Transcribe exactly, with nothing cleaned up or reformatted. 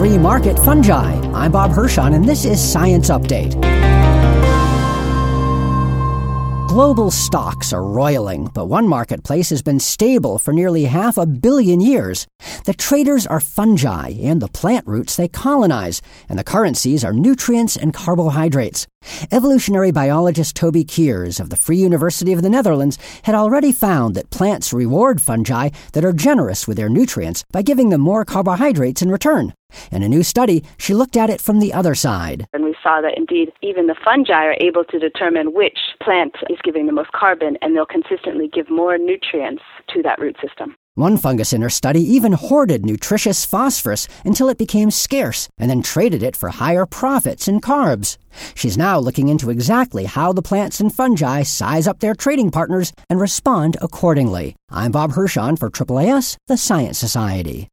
free market fungi. I'm Bob Hirschon, and this is Science Update. Global stocks are roiling, but one marketplace has been stable for nearly half a billion years. The traders are fungi and the plant roots they colonize, and the currencies are nutrients and carbohydrates. Evolutionary biologist Toby Keers of the Free University of the Netherlands had already found that plants reward fungi that are generous with their nutrients by giving them more carbohydrates in return. In a new study, she looked at it from the other side. And we saw that indeed even the fungi are able to determine which plant is giving the most carbon, and they'll consistently give more nutrients to that root system. One fungus in her study even hoarded nutritious phosphorus until it became scarce and then traded it for higher profits in carbs. She's now looking into exactly how the plants and fungi size up their trading partners and respond accordingly. I'm Bob Hirschon for A A A S, the Science Society.